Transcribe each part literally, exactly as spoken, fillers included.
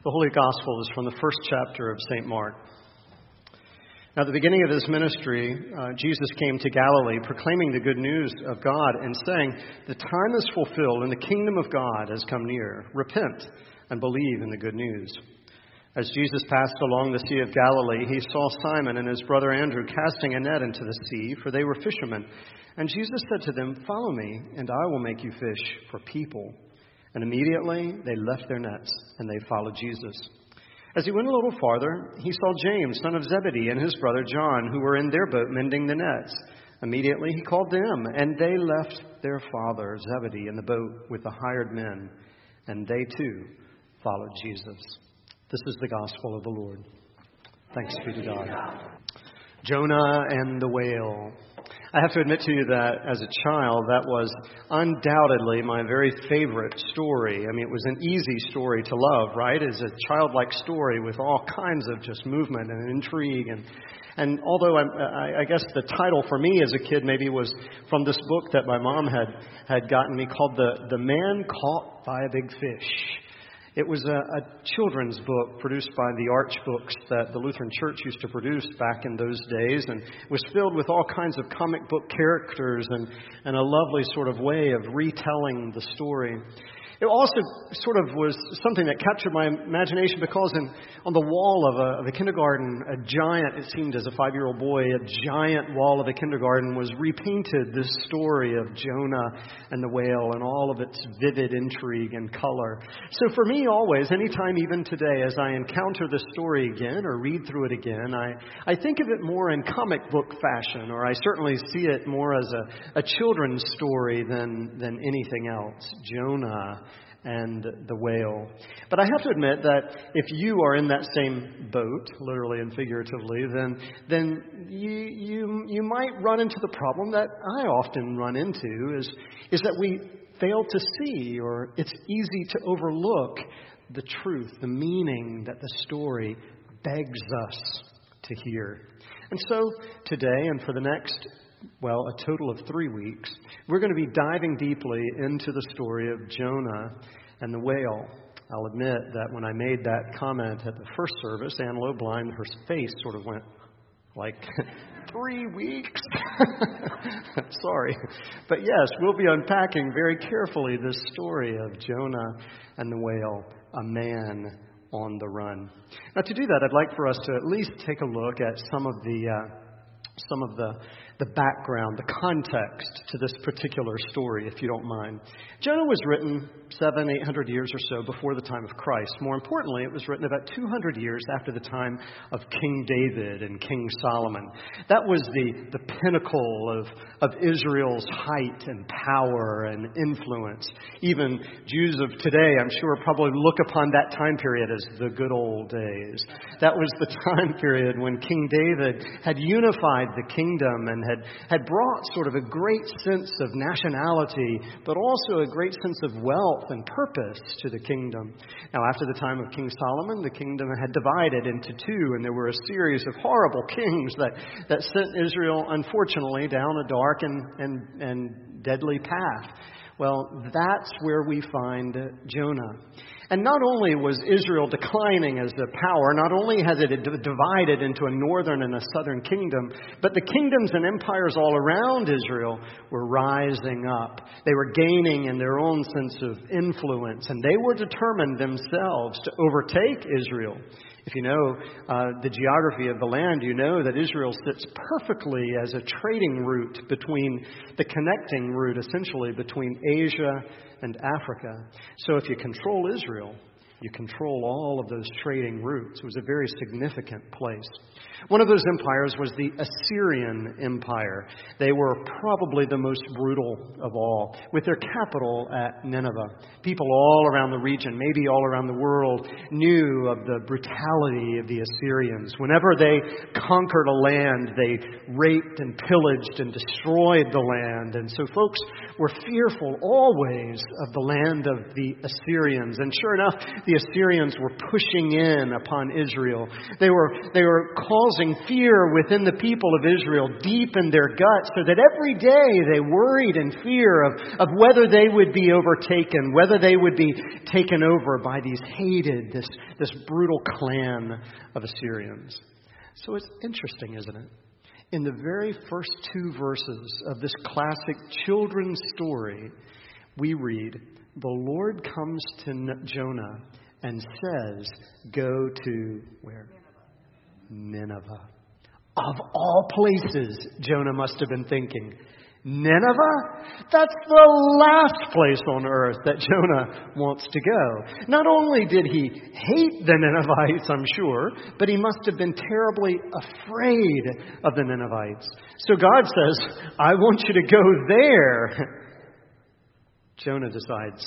The Holy Gospel is from the first chapter of Saint Mark. Now, at the beginning of his ministry, uh, Jesus came to Galilee proclaiming the good news of God and saying, "The time is fulfilled and the kingdom of God has come near. Repent and believe in the good news." As Jesus passed along the Sea of Galilee, he saw Simon and his brother Andrew casting a net into the sea, for they were fishermen. And Jesus said to them, "Follow me, and I will make you fish for people." And immediately they left their nets, and they followed Jesus. As he went a little farther, he saw James, son of Zebedee, and his brother John, who were in their boat mending the nets. Immediately he called them, and they left their father Zebedee in the boat with the hired men, and they too followed Jesus. This is the gospel of the Lord. Thanks be to God. Jonah and the whale. I have to admit to you that as a child, that was undoubtedly my very favorite story. I mean, it was an easy story to love, right? It's a childlike story with all kinds of just movement and intrigue. And and although I, I guess the title for me as a kid maybe was from this book that my mom had, had gotten me called The, the Man Caught by a Big Fish. It was a, a children's book produced by the Arch Books that the Lutheran Church used to produce back in those days, and was filled with all kinds of comic book characters and, and a lovely sort of way of retelling the story. It also sort of was something that captured my imagination because in, on the wall of a, of a kindergarten, a giant, it seemed as a five-year-old boy, a giant wall of a kindergarten was repainted this story of Jonah and the whale and all of its vivid intrigue and color. So for me always, anytime even today, as I encounter this story again or read through it again, I, I think of it more in comic book fashion, or I certainly see it more as a, a children's story than, than anything else. Jonah and the whale. But I have to admit that if you are in that same boat, literally and figuratively, then then you you you might run into the problem that I often run into is is that we fail to see, or it's easy to overlook the truth, the meaning that the story begs us to hear. And so today and for the next well, a total of three weeks, we're going to be diving deeply into the story of Jonah and the whale. I'll admit that when I made that comment at the first service, Anne Loblind, her face sort of went like, three weeks? Sorry. But yes, we'll be unpacking very carefully this story of Jonah and the whale, a man on the run. Now, to do that, I'd like for us to at least take a look at some of the uh, some of the the background, the context to this particular story, if you don't mind. Jonah was written seven, eight hundred years or so before the time of Christ. More importantly, it was written about two hundred years after the time of King David and King Solomon. That was the, the pinnacle of, of Israel's height and power and influence. Even Jews of today, I'm sure, probably look upon that time period as the good old days. That was the time period when King David had unified the kingdom and had, had brought sort of a great sense of nationality, but also a great sense of wealth and purpose to the kingdom. Now, after the time of King Solomon, the kingdom had divided into two, and there were a series of horrible kings that, that sent Israel, unfortunately, down a dark and, and, and deadly path. Well, that's where we find Jonah. And not only was Israel declining as a power, not only has it divided into a northern and a southern kingdom, but the kingdoms and empires all around Israel were rising up. They were gaining in their own sense of influence, and they were determined themselves to overtake Israel. If you know uh, the geography of the land, you know that Israel sits perfectly as a trading route between, the connecting route essentially between Asia and Africa. So if you control Israel, you control all of those trading routes. It was a very significant place. One of those empires was the Assyrian Empire. They were probably the most brutal of all, with their capital at Nineveh. People all around the region, maybe all around the world, knew of the brutality of the Assyrians. Whenever they conquered a land, they raped and pillaged and destroyed the land. And so folks were fearful always of the land of the Assyrians. And sure enough, the the Assyrians were pushing in upon Israel. They were, they were causing fear within the people of Israel deep in their guts, so that every day they worried in fear of, of whether they would be overtaken, whether they would be taken over by these hated, this, this brutal clan of Assyrians. So it's interesting, isn't it? In the very first two verses of this classic children's story, we read, the Lord comes to Jonah and says, go to where? Nineveh. Of all places, Jonah must have been thinking, Nineveh? That's the last place on earth that Jonah wants to go. Not only did he hate the Ninevites, I'm sure, but he must have been terribly afraid of the Ninevites. So God says, I want you to go there. Jonah decides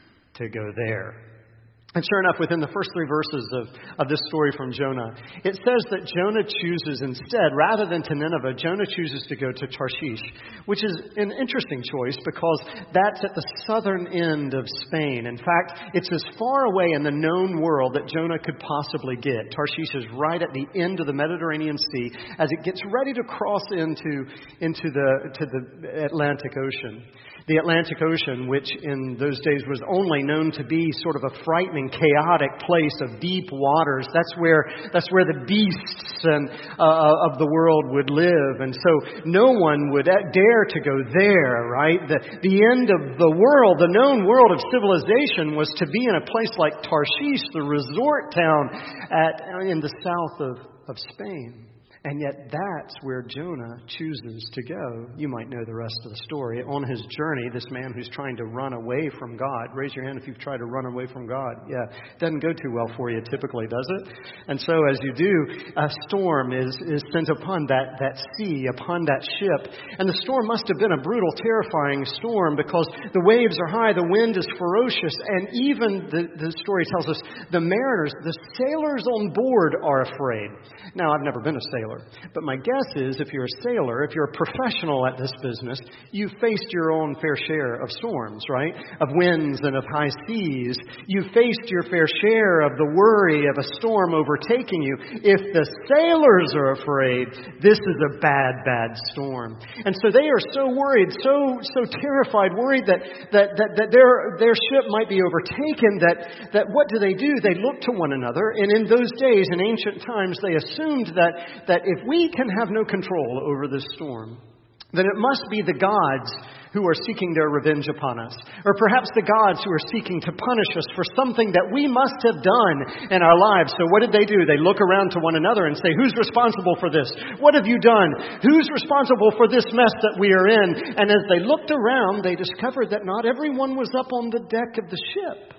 to go there. And sure enough, within the first three verses of, of this story from Jonah, it says that Jonah chooses instead, rather than to Nineveh, Jonah chooses to go to Tarshish, which is an interesting choice because that's at the southern end of Spain. In fact, it's as far away in the known world that Jonah could possibly get. Tarshish is right at the end of the Mediterranean Sea as it gets ready to cross into, into the, to the Atlantic Ocean. The Atlantic Ocean, which in those days was only known to be sort of a frightening, chaotic place of deep waters. That's where that's where the beasts and uh, of the world would live, and so no one would dare to go there. Right, the the end of the world, the known world of civilization, was to be in a place like Tarshish, the resort town at in the south of of Spain. And yet that's where Jonah chooses to go. You might know the rest of the story. On his journey, this man who's trying to run away from God. Raise your hand if you've tried to run away from God. Yeah, doesn't go too well for you typically, does it? And so as you do, a storm is, is sent upon that, that sea, upon that ship. And the storm must have been a brutal, terrifying storm because the waves are high, the wind is ferocious, and even, the, the story tells us, the mariners, the sailors on board are afraid. Now, I've never been a sailor. But my guess is if you're a sailor, if you're a professional at this business, you've faced your own fair share of storms, right? Of winds and of high seas. You've faced your fair share of the worry of a storm overtaking you. If the sailors are afraid, this is a bad, bad storm. And so they are so worried, so so terrified, worried that that, that, that their their ship might be overtaken, that, that what do they do? They look to one another. And in those days, in ancient times, they assumed that that if we can have no control over this storm, then it must be the gods who are seeking their revenge upon us. Or perhaps the gods who are seeking to punish us for something that we must have done in our lives. So what did they do? They look around to one another and say, who's responsible for this? What have you done? Who's responsible for this mess that we are in? And as they looked around, they discovered that not everyone was up on the deck of the ship.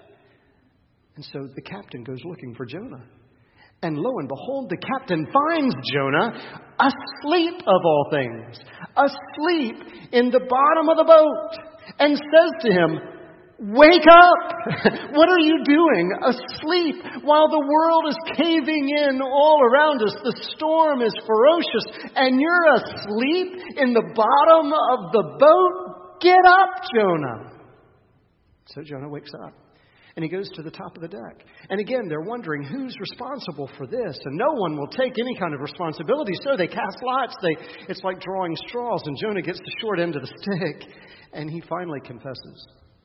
And so the captain goes looking for Jonah. And lo and behold, the captain finds Jonah asleep of all things, asleep in the bottom of the boat, and says to him, wake up! What are you doing asleep while the world is caving in all around us? The storm is ferocious and you're asleep in the bottom of the boat? Get up, Jonah! So Jonah wakes up. And he goes to the top of the deck. And again, they're wondering who's responsible for this. And no one will take any kind of responsibility. So they cast lots. They, it's like drawing straws. And Jonah gets the short end of the stick. And he finally confesses,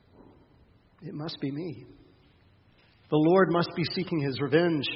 it must be me. The Lord must be seeking his revenge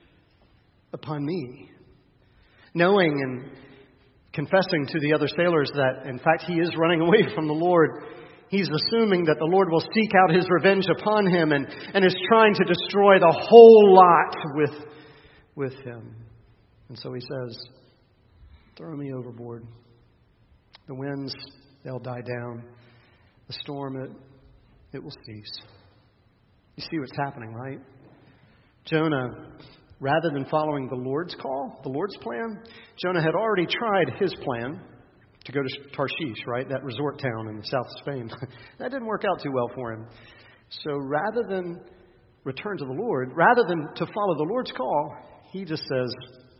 upon me. Knowing and confessing to the other sailors that, in fact, he is running away from the Lord. He's assuming that the Lord will seek out his revenge upon him and, and is trying to destroy the whole lot with, with him. And so he says, throw me overboard. The winds, they'll die down. The storm, it, it will cease. You see what's happening, right? Jonah, rather than following the Lord's call, the Lord's plan, Jonah had already tried his plan to go to Tarshish, right? That resort town in the south of Spain. That didn't work out too well for him. So rather than return to the Lord, rather than to follow the Lord's call, he just says,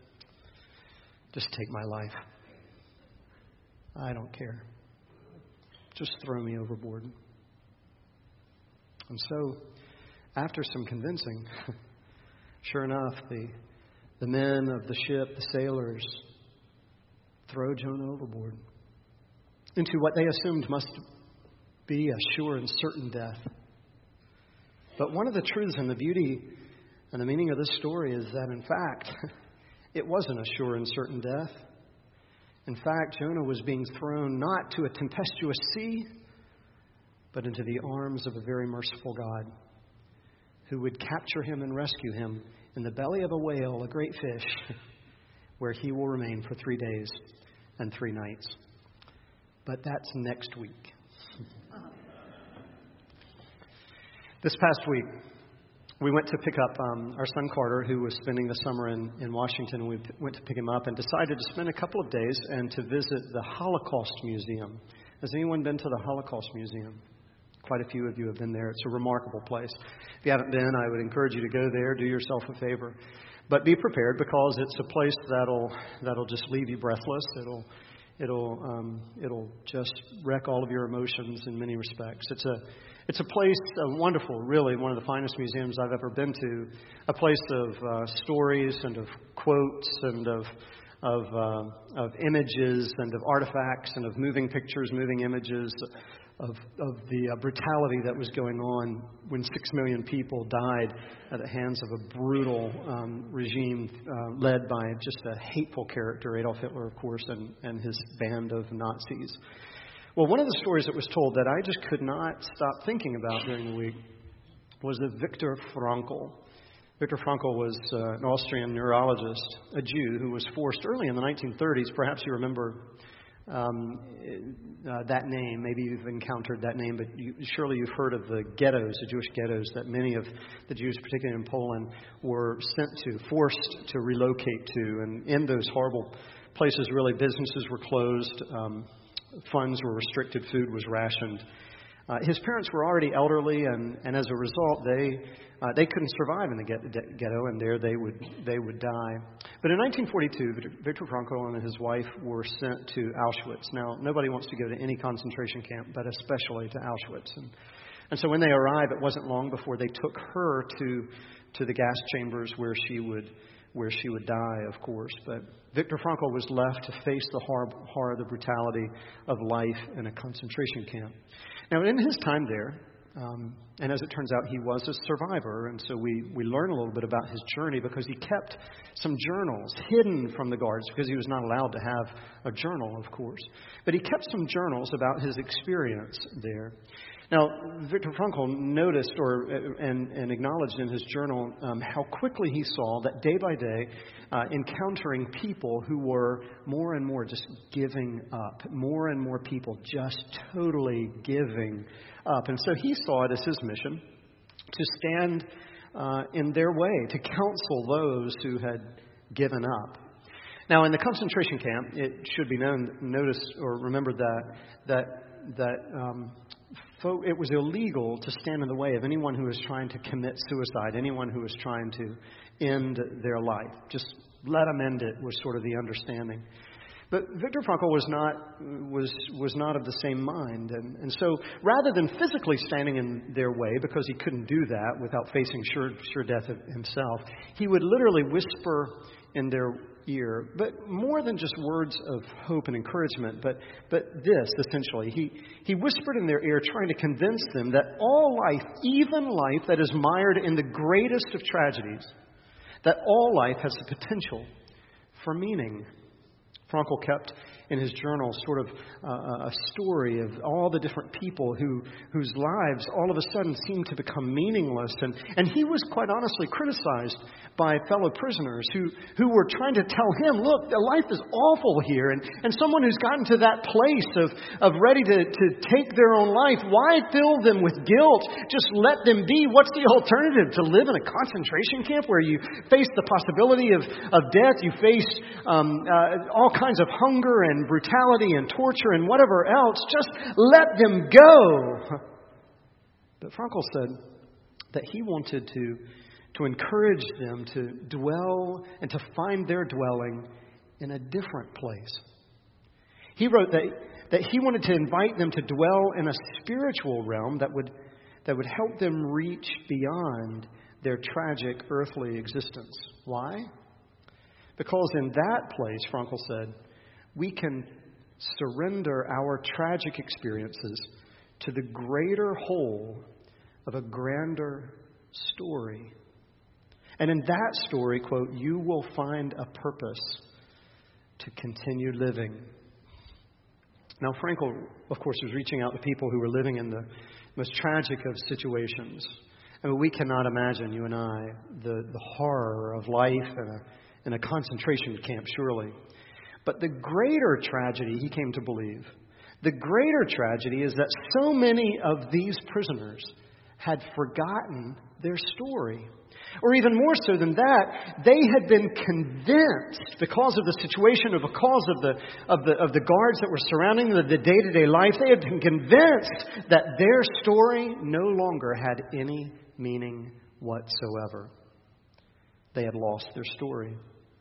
just take my life. I don't care. Just throw me overboard. And so after some convincing, sure enough, the, the men of the ship, the sailors, throw Jonah overboard into what they assumed must be a sure and certain death. But one of the truths and the beauty and the meaning of this story is that, in fact, it wasn't a sure and certain death. In fact, Jonah was being thrown not to a tempestuous sea, but into the arms of a very merciful God who would capture him and rescue him in the belly of a whale, a great fish, where he will remain for three days and three nights. But that's next week. This past week, we went to pick up um, our son Carter, who was spending the summer in, in Washington. We p- went to pick him up and decided to spend a couple of days and to visit the Holocaust Museum. Has anyone been to the Holocaust Museum? Quite a few of you have been there. It's a remarkable place. If you haven't been, I would encourage you to go there. Do yourself a favor. But be prepared, because it's a place that'll that'll just leave you breathless. It'll it'll um, it'll just wreck all of your emotions in many respects. It's a it's a place, uh, wonderful, really, one of the finest museums I've ever been to. A place of uh, stories and of quotes and of of uh, of images and of artifacts and of moving pictures, moving images. Of, of the uh, brutality that was going on when six million people died at the hands of a brutal um, regime uh, led by just a hateful character, Adolf Hitler, of course, and, and his band of Nazis. Well, one of the stories that was told that I just could not stop thinking about during the week was of Viktor Frankl. Viktor Frankl was uh, an Austrian neurologist, a Jew who was forced early in the nineteen thirties. Perhaps you remember Um, uh, that name. Maybe you've encountered that name, but you, surely you've heard of the ghettos, the Jewish ghettos that many of the Jews, particularly in Poland, were sent to, forced to relocate to. And in those horrible places, really, businesses were closed, um, funds were restricted, food was rationed. Uh, his parents were already elderly, and, and as a result, they uh, they couldn't survive in the ghetto, and there they would they would die. But in nineteen forty-two, Viktor Frankl and his wife were sent to Auschwitz. Now, nobody wants to go to any concentration camp, but especially to Auschwitz. And, and so when they arrived, it wasn't long before they took her to to the gas chambers where she would where she would die, of course. But Viktor Frankl was left to face the horror, horror, the brutality of life in a concentration camp. Now, in his time there, um, and as it turns out, he was a survivor, and so we, we learn a little bit about his journey because he kept some journals hidden from the guards because he was not allowed to have a journal, of course. But he kept some journals about his experience there. Now, Viktor Frankl noticed or and, and acknowledged in his journal um, how quickly he saw that day by day, uh, encountering people who were more and more just giving up, more and more people just totally giving up. And so he saw it as his mission to stand uh, in their way, to counsel those who had given up. Now, in the concentration camp, it should be known, noticed or remembered that that that. Um, It was illegal to stand in the way of anyone who was trying to commit suicide, anyone who was trying to end their life. Just let them end it was sort of the understanding. But Viktor Frankl was not was was not of the same mind, and, and so rather than physically standing in their way because he couldn't do that without facing sure sure death himself, he would literally whisper in their ear, but more than just words of hope and encouragement, but but this essentially, he he whispered in their ear, trying to convince them that all life, even life that is mired in the greatest of tragedies, that all life has the potential for meaning. Frankl kept in his journal sort of uh, a story of all the different people who whose lives all of a sudden seemed to become meaningless. And, and he was quite honestly criticized by fellow prisoners who, who were trying to tell him, look, the life is awful here. And, and someone who's gotten to that place of, of ready to, to take their own life, why fill them with guilt? Just let them be. What's the alternative? To live in a concentration camp where you face the possibility of, of death, you face um, uh, all kinds of hunger and brutality and torture and whatever else. Just let them go. But Frankl said that he wanted to, to encourage them to dwell and to find their dwelling in a different place. He wrote that, that he wanted to invite them to dwell in a spiritual realm that would that would help them reach beyond their tragic earthly existence. Why? Because in that place, Frankl said, we can surrender our tragic experiences to the greater whole of a grander story. And in that story, quote, you will find a purpose to continue living. Now, Frankl, of course, was reaching out to people who were living in the most tragic of situations. I mean, we cannot imagine, you and I, the, the horror of life in a, in a concentration camp, surely. But the greater tragedy, he came to believe, the greater tragedy is that so many of these prisoners had forgotten their story. Or even more so than that, they had been convinced because of the situation or because of the of the of the guards that were surrounding the, the day-to-day life, they had been convinced that their story no longer had any meaning whatsoever. They had lost their story.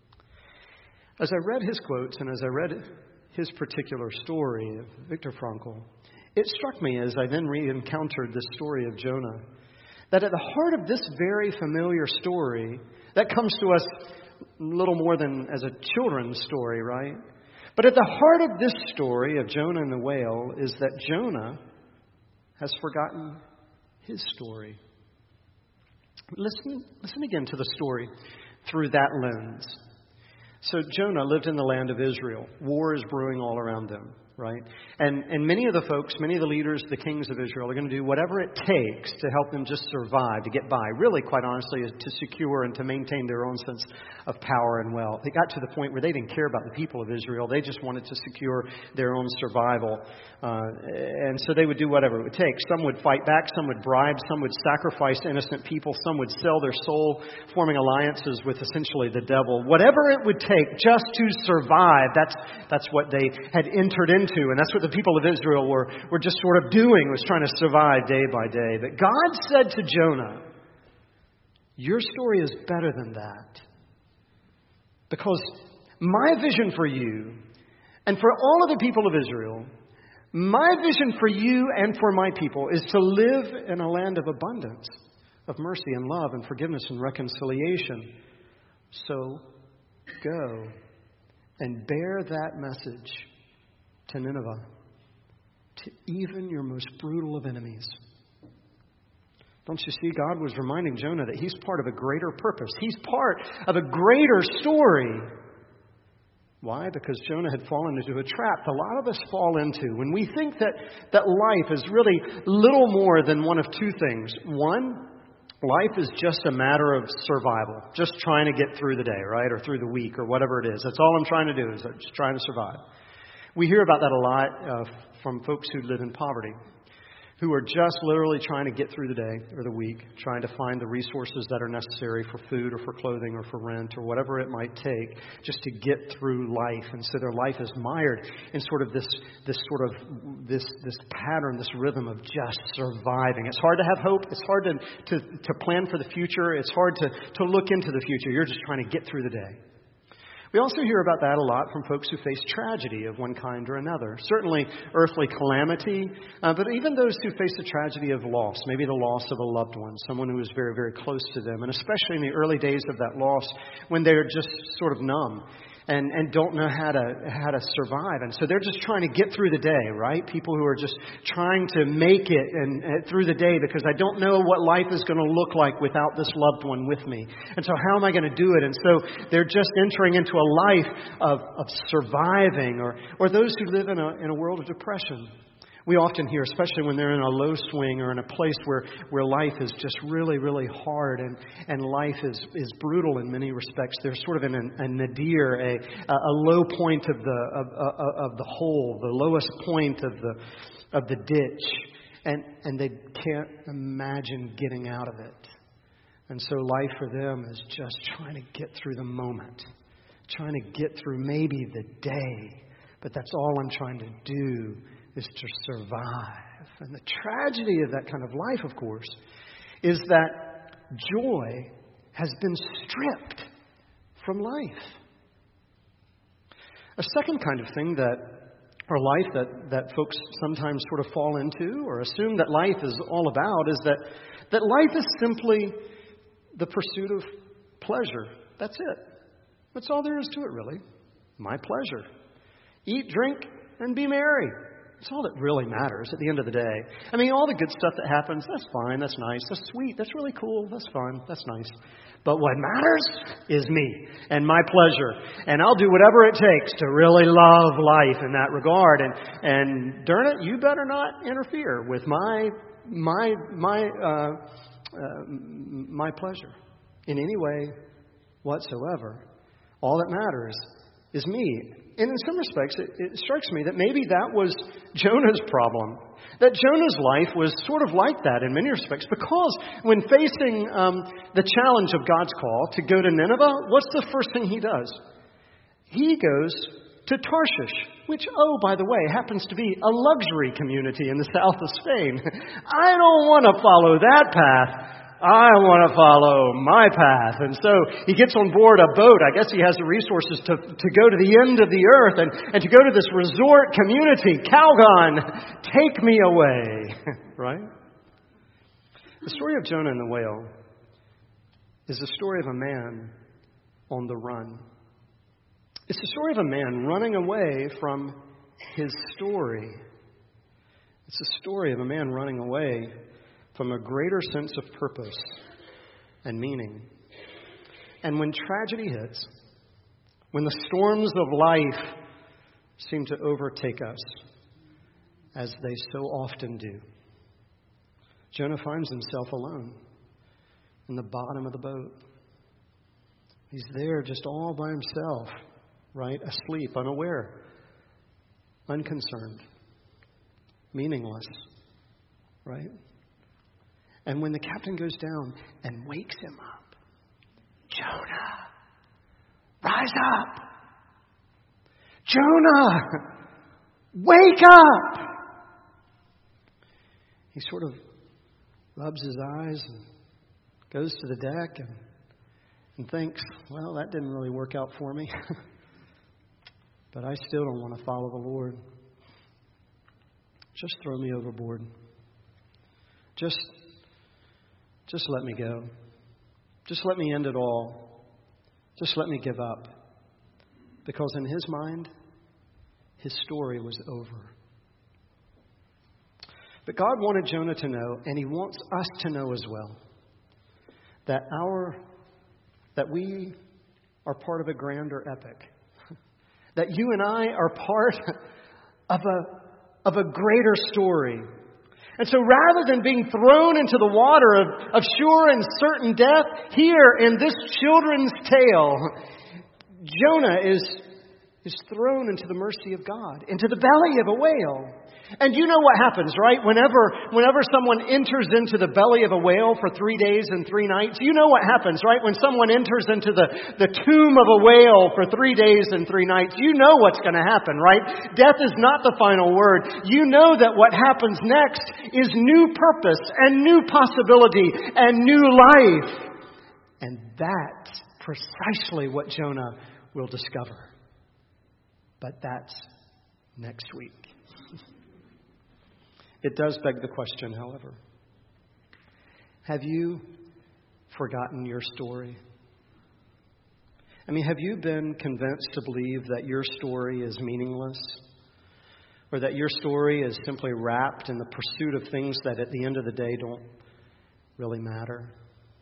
As I read his quotes and as I read his particular story of Viktor Frankl, it struck me as I then re-encountered the story of Jonah, that at the heart of this very familiar story, that comes to us little more than as a children's story, right? But at the heart of this story of Jonah and the whale is that Jonah has forgotten his story. Listen, listen again to the story through that lens. So Jonah lived in the land of Israel. War is brewing all around them, right? And and many of the folks, many of the leaders, the kings of Israel are going to do whatever it takes to help them just survive, to get by. Really, quite honestly, is to secure and to maintain their own sense of power and wealth. It got to the point where they didn't care about the people of Israel. They just wanted to secure their own survival. Uh, and so they would do whatever it would take. Some would fight back, some would bribe, some would sacrifice innocent people, some would sell their soul, forming alliances with essentially the devil. Whatever it would take just to survive, that's that's what they had entered into. And that's what the people of Israel were, were just sort of doing, was trying to survive day by day. But God said to Jonah, your story is better than that. Because my vision for you and for all of the people of Israel, my vision for you and for my people is to live in a land of abundance, of mercy and love and forgiveness and reconciliation. So go and bear that message to Nineveh, to even your most brutal of enemies. Don't you see? God was reminding Jonah that he's part of a greater purpose. He's part of a greater story. Why? Because Jonah had fallen into a trap a lot of us fall into when we think that, that life is really little more than one of two things. One, life is just a matter of survival, just trying to get through the day, right? Or through the week or whatever it is. That's all I'm trying to do is just trying to survive. We hear about that a lot uh, from folks who live in poverty, who are just literally trying to get through the day or the week, trying to find the resources that are necessary for food or for clothing or for rent or whatever it might take just to get through life. And so their life is mired in sort of this this sort of this this pattern, this rhythm of just surviving. It's hard to have hope. It's hard to to, to plan for the future. It's hard to, to look into the future. You're just trying to get through the day. We also hear about that a lot from folks who face tragedy of one kind or another. Certainly earthly calamity, uh, but even those who face the tragedy of loss, maybe the loss of a loved one, someone who is very, very close to them, and especially in the early days of that loss when they're just sort of numb and, and don't know how to how to survive. And so they're just trying to get through the day, right? People who are just trying to make it and, and through the day because I don't know what life is going to look like without this loved one with me. And so how am I going to do it? And so they're just entering into a life of, of surviving, or, or those who live in a, in a world of depression. We often hear, especially when they're in a low swing or in a place where, where life is just really, really hard and, and life is, is brutal in many respects. They're sort of in a, a nadir, a, a low point of the of, of, of the hole, the lowest point of the of the ditch, and and they can't imagine getting out of it. And so life for them is just trying to get through the moment, trying to get through maybe the day, but that's all I'm trying to do. Is to survive. And the tragedy of that kind of life, of course, is that joy has been stripped from life. A second kind of thing that or life that, that folks sometimes sort of fall into or assume that life is all about is that, that life is simply the pursuit of pleasure. That's it. That's all there is to it, really. My pleasure. Eat, drink, and be merry. That's all that really matters at the end of the day. I mean, all the good stuff that happens, that's fine, that's nice, that's sweet, that's really cool, that's fun, that's nice. But what matters is me and my pleasure. And I'll do whatever it takes to really love life in that regard. And, and darn it, you better not interfere with my my my uh, uh, my pleasure in any way whatsoever. All that matters is me. And in some respects, it, it strikes me that maybe that was Jonah's problem. That Jonah's life was sort of like that in many respects, because when facing um, the challenge of God's call to go to Nineveh, what's the first thing he does? He goes to Tarshish, which, oh, by the way, happens to be a luxury community in the south of Spain. I don't want to follow that path. I want to follow my path. And so he gets on board a boat. I guess he has the resources to, to go to the end of the earth and, and to go to this resort community. Calgon, take me away. Right? The story of Jonah and the whale is the story of a man on the run. It's the story of a man running away from his story. It's the story of a man running away from a greater sense of purpose and meaning. And when tragedy hits, when the storms of life seem to overtake us, as they so often do, Jonah finds himself alone in the bottom of the boat. He's there just all by himself, right? Asleep, unaware, unconcerned, meaningless, right? And when the captain goes down and wakes him up, Jonah, rise up. Jonah, wake up. He sort of rubs his eyes and goes to the deck and, and thinks, well, that didn't really work out for me. But I still don't want to follow the Lord. Just throw me overboard. Just Just let me go. Just let me end it all. Just let me give up. Because in his mind, his story was over. But God wanted Jonah to know, and he wants us to know as well, that our that we are part of a grander epic. That you and I are part of a of a greater story. And so rather than being thrown into the water of, of sure and certain death, here in this children's tale, Jonah is, is thrown into the mercy of God, into the belly of a whale. And you know what happens, right? Whenever, whenever someone enters into the belly of a whale for three days and three nights, you know what happens, right? When someone enters into the, the tomb of a whale for three days and three nights, you know what's going to happen, right? Death is not the final word. You know that what happens next is new purpose and new possibility and new life. And that's precisely what Jonah will discover. But that's next week. It does beg the question, however. Have you forgotten your story? I mean, have you been convinced to believe that your story is meaningless? Or that your story is simply wrapped in the pursuit of things that at the end of the day don't really matter?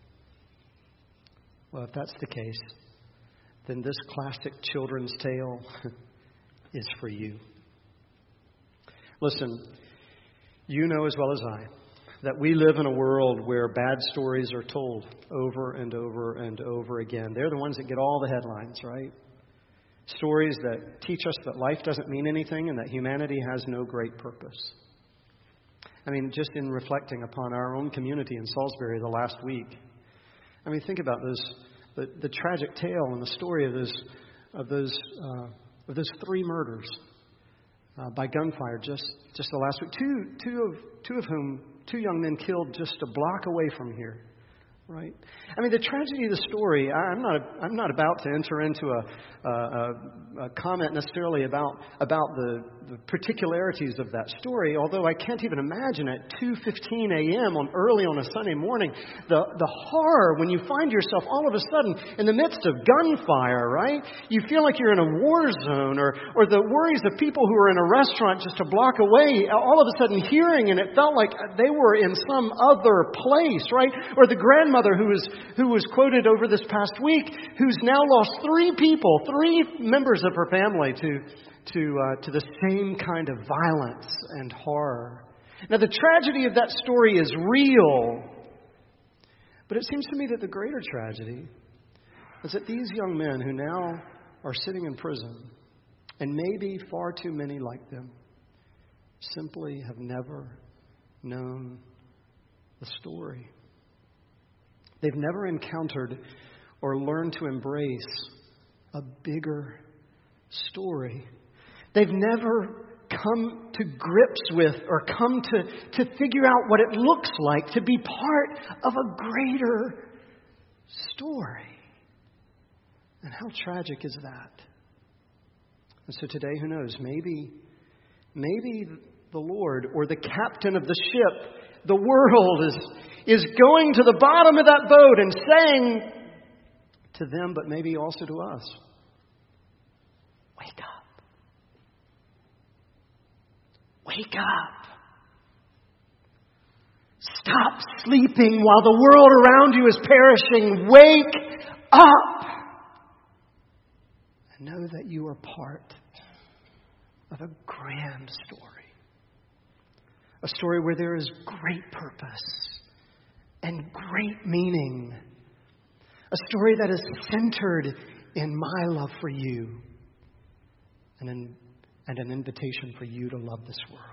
Well, if that's the case, then this classic children's tale is for you. Listen, you know as well as I that we live in a world where bad stories are told over and over and over again. They're the ones that get all the headlines, right? Stories that teach us that life doesn't mean anything and that humanity has no great purpose. I mean, just in reflecting upon our own community in Salisbury the last week, I mean, think about those the, the tragic tale and the story of those of those uh, of those three murders. Uh, by gunfire just, just the last week. Two, two, of, two of whom, two young men killed just a block away from here right? I mean, the tragedy of the story, I'm not, I'm not about to enter into a, a, a comment necessarily about, about the, the particularities of that story, although I can't even imagine at two fifteen a.m. on early on a Sunday morning, the, the horror when you find yourself all of a sudden in the midst of gunfire, right? You feel like you're in a war zone, or, or the worries of people who are in a restaurant just a block away, all of a sudden hearing, and it felt like they were in some other place, right? Or the grandmother who was, who was quoted over this past week, who's now lost three people, three members of her family to, to, uh, to the same kind of violence and horror. Now, the tragedy of that story is real, but it seems to me that the greater tragedy is that these young men who now are sitting in prison, and maybe far too many like them, simply have never known the story. They've never encountered or learned to embrace a bigger story. They've never come to grips with or come to, to figure out what it looks like to be part of a greater story. And how tragic is that? And so today, who knows, maybe, maybe the Lord or the captain of the ship, the world, is, is going to the bottom of that boat and saying to them, but maybe also to us, wake up. Wake up. Stop sleeping while the world around you is perishing. Wake up. And know that you are part of a grand story. A story where there is great purpose and great meaning. A story that is centered in my love for you and an, and an invitation for you to love this world.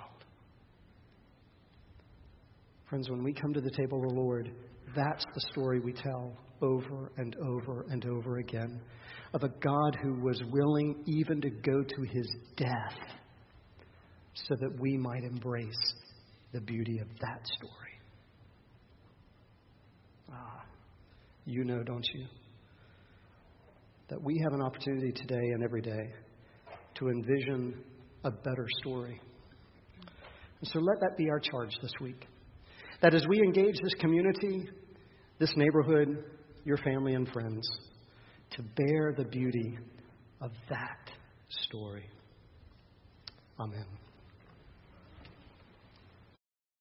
Friends, when we come to the table of the Lord, that's the story we tell over and over and over again of a God who was willing even to go to his death so that we might embrace the beauty of that story. Ah, you know, don't you, that we have an opportunity today and every day to envision a better story. And so let that be our charge this week. That as we engage this community, this neighborhood, your family and friends, to bear the beauty of that story. Amen.